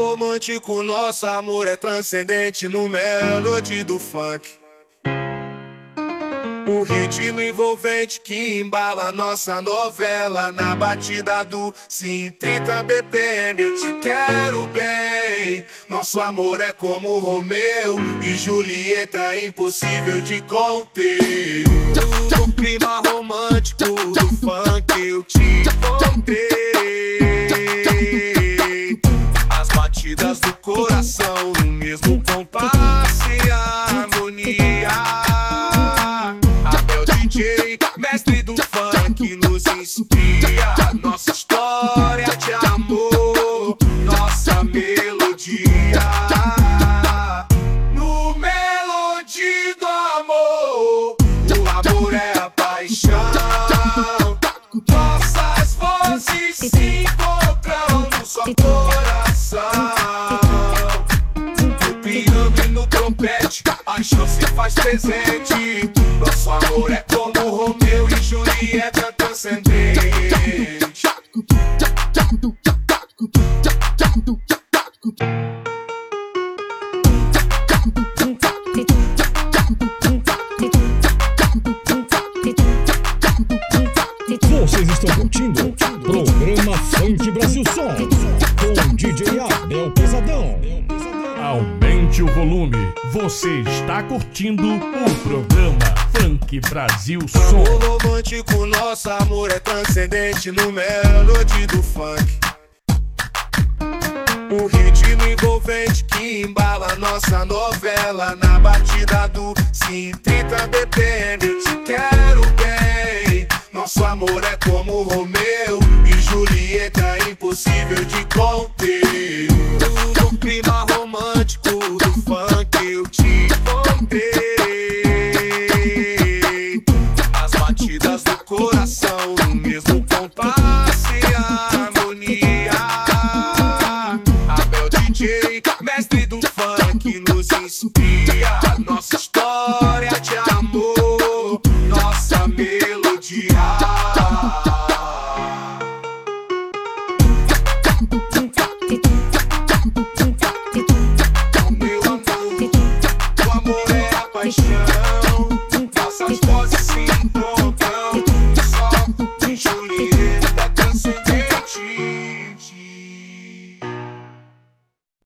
romântico, nosso amor é transcendente no melody do funk. O ritmo envolvente que embala nossa novela, na batida do 130 BPM. Eu te quero bem, nosso amor é como Romeu e Julieta, impossível de conter. No clima romântico do funk eu te encontrei. As batidas do coração no mesmo compasso e harmonia. Mestre do funk nos inspira, nossa história de amor, nossa melodia. No melody do amor, o amor é a paixão. Nossas vozes se encontram no seu coração. No piano e no trompete, a paixão se faz presente. Nosso amor é como Romeu e Julieta, transcendente. Vocês estão curtindo Programa Funk Brasil Som com DJ Abel Pesadão. Aumente o volume, você está curtindo o programa Funk Brasil Som. O romântico, nosso amor é transcendente no melody do funk. O ritmo envolvente que embala nossa novela, na batida do 130 BPM. Eu te quero bem, nosso amor é como Romeu e Julieta, impossível de conter. No clima romântico do funk eu te encontrei. As batidas do coração no mesmo compasso e harmonia. Abel DJ, mestre do funk, nos inspira, nossa história de amor, nossa melodia. Meu amor, o amor é a paixão.